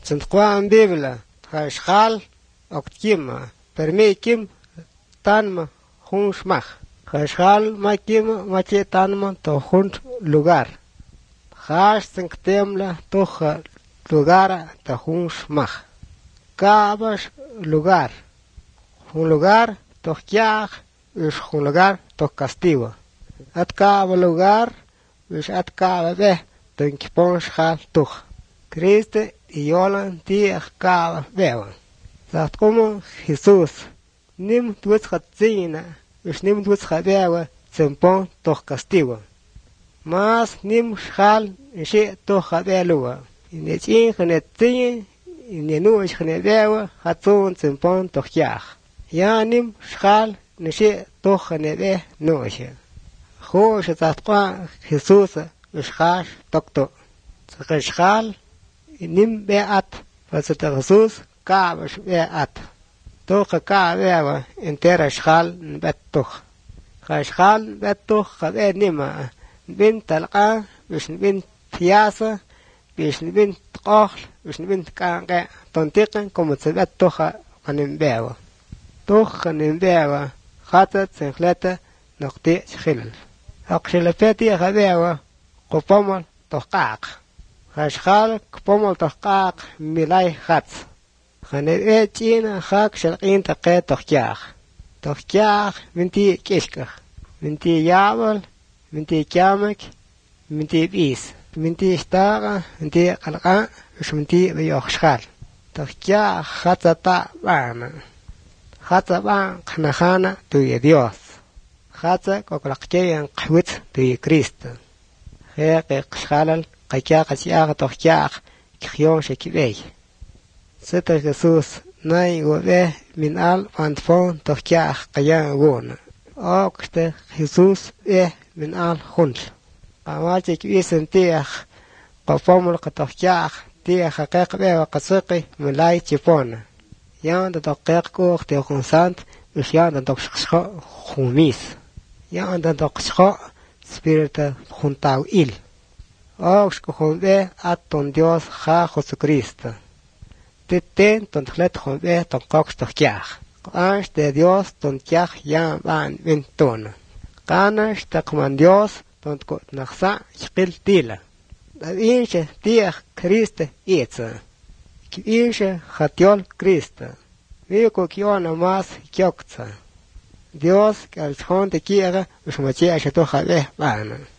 Juan Biblia, Hashal, Oktima, Permikim, Tanma, Hunshmach. Hashal, Makima, Machetanma, Tohunt lugar. Hash Sanctemla, Toja lugar, Tahunshmach. Kabash lugar. Un lugar, Tohkiach, es un lugar, Toh castigo. At Kaba lugar, es at Kaba ve, Tonkponshal Tuch. Cristo y Yolan Tiach Kaba vewa. Sagt como Jesús, nim duets hatzina, es nim duets havewa, Sempon Toh castigo. Mas nim shal, she Toh havelua. In het ingenetzin, in je nu is genevewa, Hatzon Sempon Tohkiach. Ja nim shal, nishe Toh geneve noche. Goos het atqua Jesús, es hash tokto. Zageshal, nim beat, was het Jesús, Kabash beat. Toch ka wewa, entera schal, bet toch. Schal, bet toch, gawe nima. Bin talqa, bis bin tiasa, bis bin tqochl, bis bin kange, tontiqen, como se bet tocha, anim bewa. Toch anim bewa, gatat, zenglete, nog te schillen. Akshilapeti gawewa, kopomal, toch kaak. Schal, kopomal toch kaak, milai gats. Ganeve China hak shalqin taqe tohkiach. Tohkiach minti kishkach. Minti yabal, minti kyamek, minti bis. Minti ishtaga, minti qalqa, minti biyokhshal. Tohkiach hatzata bana. Hatza ban khanahana tuye Dios. Hatza koklaqcheyan qwitz tuye Cristo. Heqe qshalal qakiach asiaga tohkiach kkhyon shekibey. Sete Jesús, nay gobe min al fantfon tohkiach kayan won. Okte Jesús min al hunl. Amatik isen tiach, qafomul qatohkiach, tiach haqiq wa qasiqi milay chipon. Yan da tohkiach koch te khonsant, yan da tohkiach khumis. Yan da tohkiach spirita juntaw il. Ox kohonbe aton Dios ha Jesucristo. Teten tontlet khombe tonqox tohkiach. Qansh de Dios tonkiach yan ban venton. Qanash taqman Dios tonkot nakhsa chiqil tila. Davinche tiach Cristo itza. Kiinche khatiol Cristo. Viko kiona mas kyokza. Dios kalchon te kiera usmachi ashto khale bana.